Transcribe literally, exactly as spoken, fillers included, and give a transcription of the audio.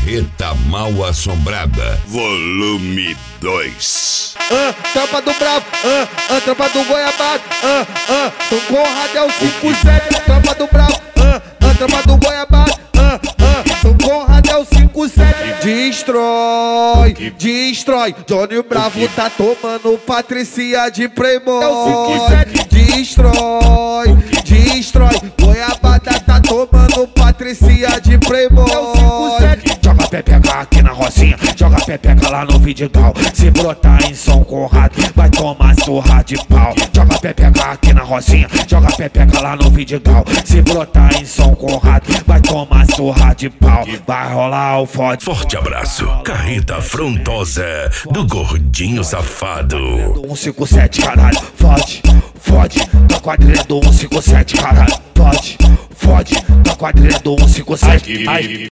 Carreta Mal Assombrada, volume dois. Ah, tropa do Bravo, ah, ah, tropa do Goiabada, ah, ah, São Conrado é o cinco sete. Tropa do Bravo, ah, ah, tropa do Goiabada, ah, ah, São Conrado é o cinco sete. Destrói, destrói. Johnny Bravo tá tomando Patricia de Playboy. É o cinco sete. Destrói, destrói. Goiabada tá tomando Patricia de Playboy. É o cinco sete. Joga pepeca aqui na Rocinha, joga pepeca lá no Vidigal. Se brotar em São Conrado, vai tomar surra de pau. Joga pepeca aqui na Rocinha, joga pepeca lá no Vidigal. Se brotar em São Conrado, vai tomar surra de pau. Vai rolar o fode. Forte abraço, Carreta Afrontosa do Gordinho Safado. um cinco sete, caralho, fode, fode. Da quadrilha do um cinco sete, caralho, fode, fode. Da quadrilha do um cinco sete.